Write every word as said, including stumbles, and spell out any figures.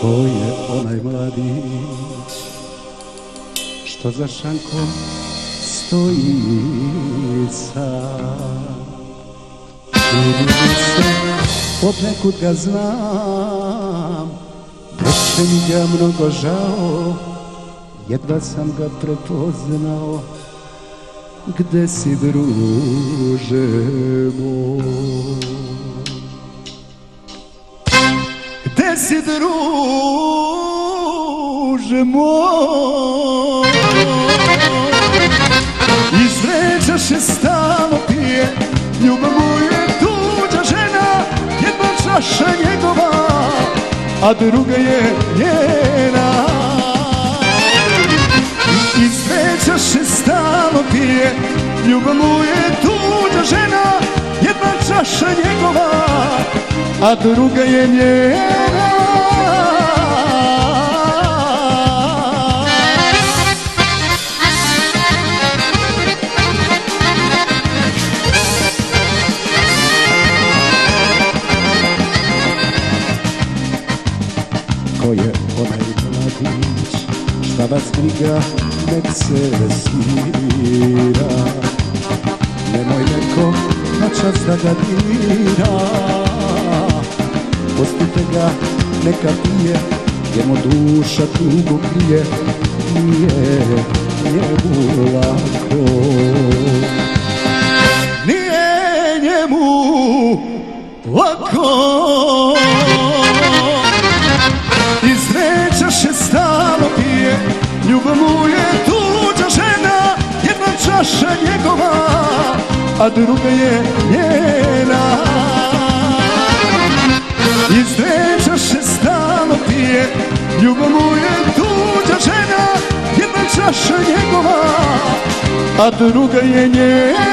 Ko je onaj mladić što za šankom stoji sam? Čini mi se, od nekud ga znam, neće mi ga mnogo žao, jedva sam ga prepoznao. Gde si, druže moj? Gde si, druže moj? Iz vreća še stalno pije, ljubav mu je tuđa žena, jedna čaša njegova, a druga je njena. Iz vreća še stalno pije, ljubav mu je tuđa žena, jedna čaša njegova, a druga je njena. Ko je onaj mladić, šta vas briga, nek se svira, nemoj neko na čas da ga dira. Pustite ga, neka pije, jer mu duša tugu krije, nije njemu lako. Nije njemu lako. Iz vreća še stalno pije, ljubav mu je tuđa žena, jedna čaša njegova, a druga je njena. Iz vreća še stalno pije, ljubav mu je tuđa žena, jedna čaša njegova, a druga je njena.